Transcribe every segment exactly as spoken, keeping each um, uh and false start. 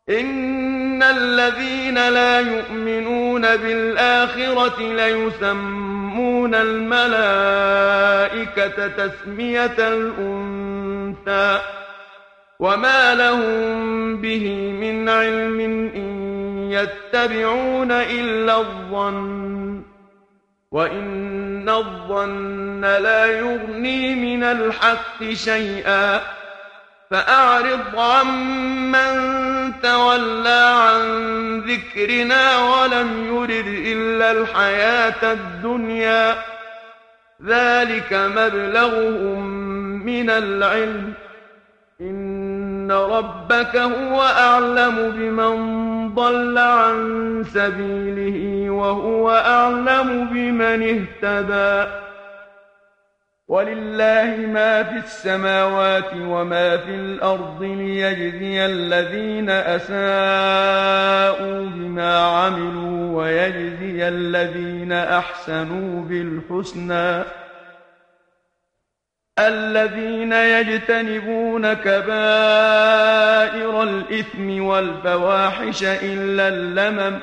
إن الذين لا يؤمنون بالآخرة ليسمون الملائكة تسمية الأنثى وما لهم به من علم إن يتبعون إلا الظن وإن الظن لا يغني من الحق شيئا فأعرض عمن تولى عن ذكرنا ولم يرد إلا الحياة الدنيا ذلك مبلغهم من العلم إن ربك هو أعلم بمن ضل عن سبيله وهو أعلم بمن اهتدى ولله ما في السماوات وما في الأرض ليجزي الذين أساءوا بما عملوا ويجزي الذين أحسنوا بالحسنى الذين يجتنبون كبائر الإثم والفواحش إلا اللمم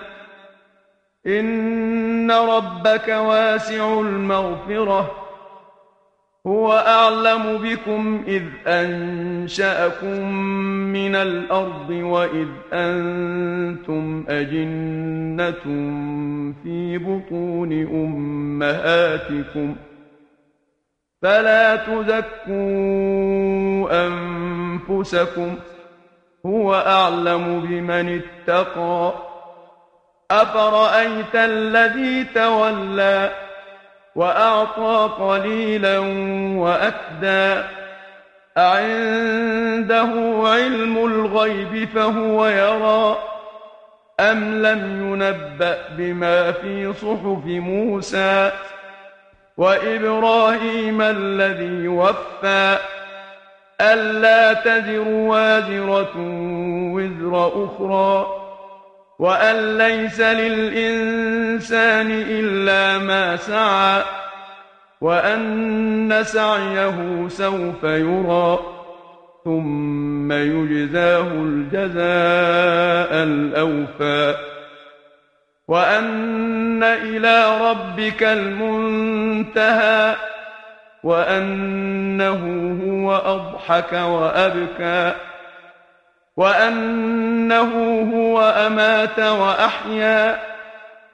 إن ربك واسع المغفرة هو أعلم بكم إذ أنشأكم من الأرض وإذ أنتم أجنة في بطون أمهاتكم فلا تزكوا أنفسكم هو أعلم بمن اتقى أفرأيت الذي تولى وأعطى قليلا وأكدى أعنده علم الغيب فهو يرى أم لم ينبأ بما في صحف موسى وإبراهيم الذي وفى ألا تزر وازرة وزر أخرى وأن ليس للإنسان إلا ما سعى وأن سعيه سوف يرى ثم يجزاه الجزاء الأوفى وأن إلى ربك المنتهى وأنه هو أضحك وأبكى وأنه هو أمات وأحيا